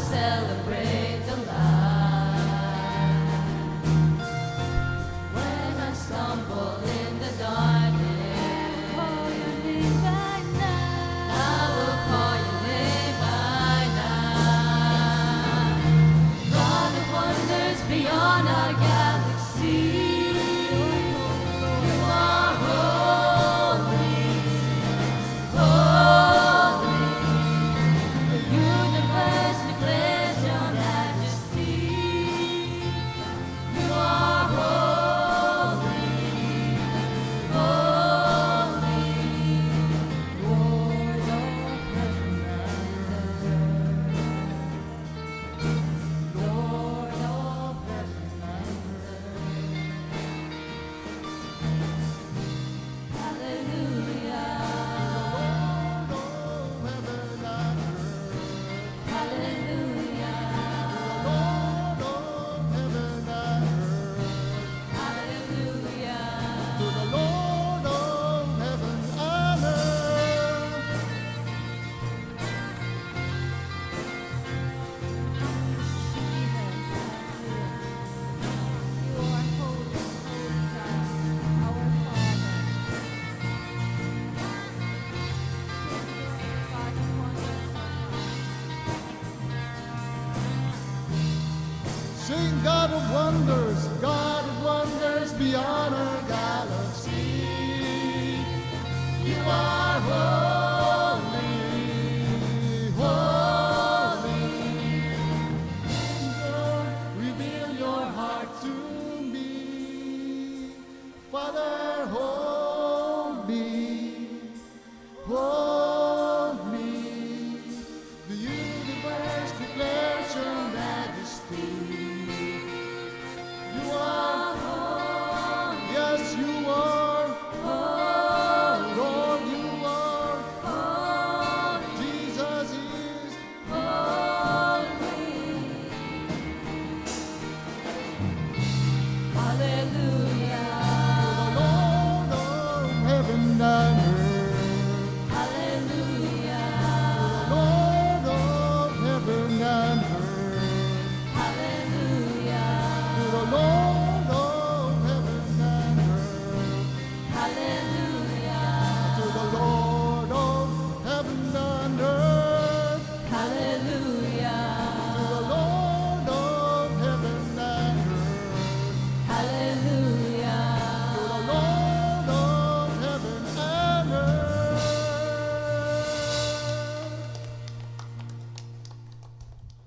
celebrate the light. When I stumble in the darkness, call your name by night. I will call your name by night. God of wonders beyond our galaxy, you are holy, holy. The universe declares your majesty. You are holy, holy. Lord of heaven and earth. Lord of heaven and earth. Hallelujah. Hallelujah. You are holy, holy God, our Father. God of wonders. Sing God of wonders beyond our galaxy. You are holy, holy. Lord, reveal your heart to me. Father, hold me, hold me. The universe declares your majesty. You are holy. Yes, you are. Lord, you are. Jesus is. Hallelujah. The Lord of heaven and earth. Hallelujah. Lord of heaven and earth. Hallelujah. To the Lord of heaven and earth. Hallelujah. To the Lord of heaven and earth. Hallelujah.